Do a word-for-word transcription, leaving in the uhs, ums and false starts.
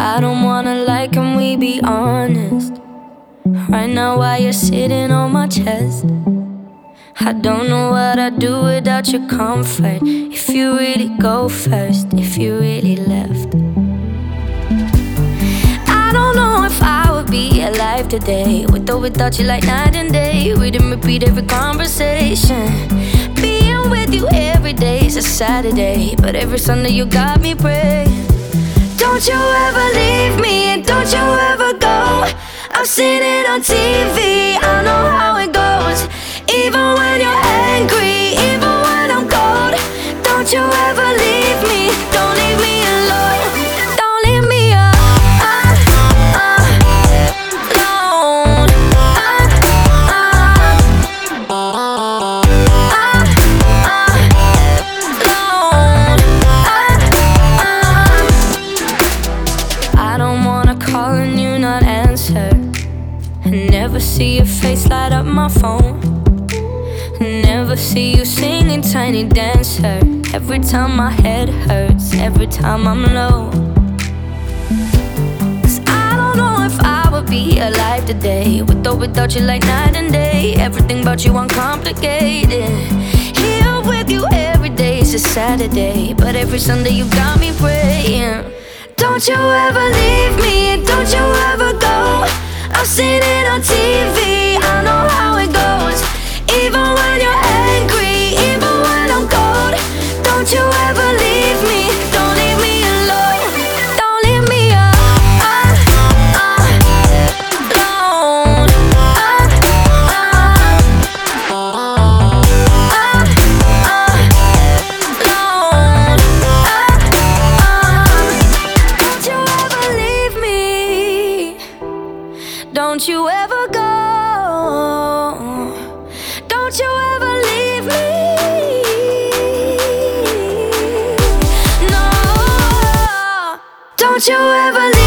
I don't wanna lie, can we be honest? Right now while you're sitting on my chest, I don't know what I'd do without your comfort. If you really go first, if you really left, I don't know if I would be alive today, with or without you, like night and day. We didn't repeat every conversation. Being with you every day is a Saturday, but every Sunday you got me praying. Don't you ever leave me, and don't you ever go. I've seen it on T V, I know how it goes. Even when you're angry, even when I'm cold, don't you ever leave me, don't leave me alone. Don't leave me alone. I don't wanna call and you not answer, never see your face light up my phone, never see you singing Tiny Dancer. Every time my head hurts, every time I'm low. Cause I don't know if I would be alive today, with or without you, like night and day. Everything about you uncomplicated. Here with you every day is a Saturday, but every Sunday you got me praying. Don't you ever leave me, and don't you ever go. I've seen it on T V, I know how it goes. Even when you're angry, even when I'm cold, don't you ever leave me, don't leave me alone. Don't leave me alone. Don't you ever leave me, don't you ever go. Don't you ever leave me. No, don't you ever leave me.